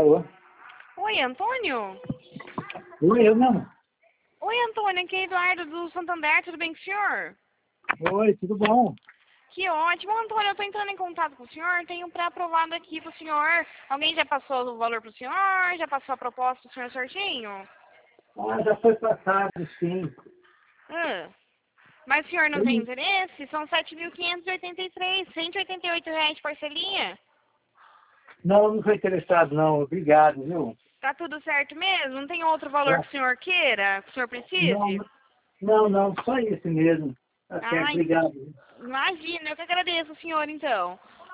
Alô? Oi, Antônio? Oi, eu não. Oi, Antônio, aqui é Eduardo do Santander, tudo bem com o senhor? Oi, tudo bom? Que ótimo, Antônio, eu tô entrando em contato com o senhor, tenho pré-aprovado aqui pro senhor. Alguém já passou o valor pro senhor? Já passou a proposta pro senhor certinho? Ah, já foi passado, sim. Mas o senhor não tem interesse? São 7.583, R$ 188 de parcelinha. Não, não sou interessado, não. Obrigado, viu? Tá tudo certo mesmo? Não tem outro valor Tá. que o senhor queira, que o senhor precise? Não, não, só isso mesmo. Tá certo, Ai, obrigado. imagina, eu que agradeço o senhor então.